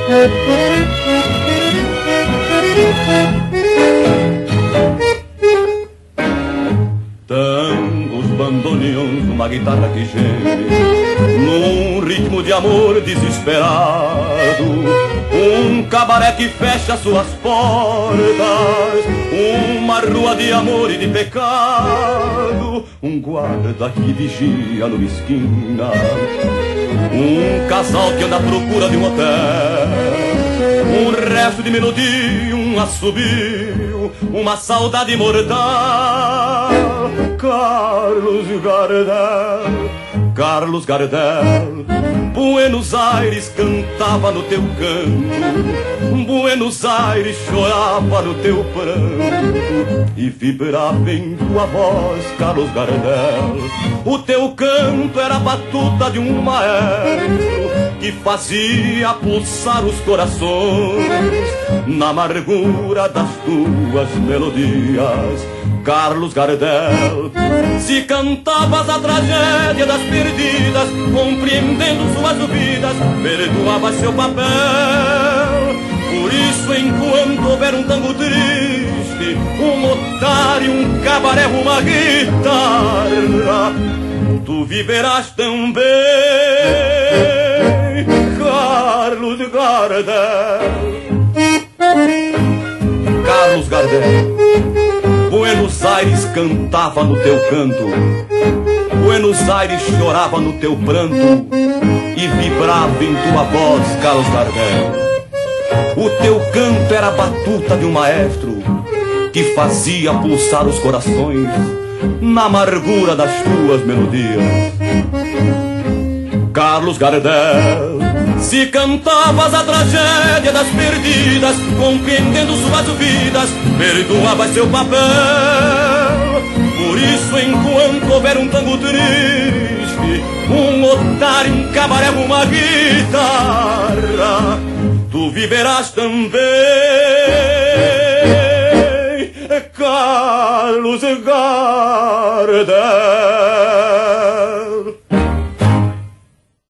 Tangos, bandoneons, uma guitarra que geme num ritmo de amor desesperado, um cabaré que fecha suas portas, uma rua de amor e de pecado, um guarda que vigia numa esquina, um casal que anda à procura de um hotel, um resto de melodia, um assobio, uma saudade mortal. Carlos Gardel, Buenos Aires cantava no teu canto, Buenos Aires chorava no teu pranto, e vibrava em tua voz, Carlos Gardel. O teu canto era a batuta de um maestro que fazia pulsar os corações na amargura das tuas melodias. Carlos Gardel, se cantavas a tragédia das perdidas, compreendendo suas vidas, perdoavas seu papel. Por isso, enquanto houver um tango triste, um otário, um cabaré, uma guitarra, tu viverás também, Carlos Gardel. Carlos Gardel, Buenos Aires cantava no teu canto, Buenos Aires chorava no teu pranto, e vibrava em tua voz, Carlos Gardel. O teu canto era a batuta de um maestro que fazia pulsar os corações na amargura das tuas melodias. Carlos Gardel, se cantavas a tragédia das perdidas, compreendendo suas vidas, perdoavas seu papel. Por isso, enquanto houver um tango triste, um otário, um cabaré, uma guitarra, tu viverás também, Carlos Gardel.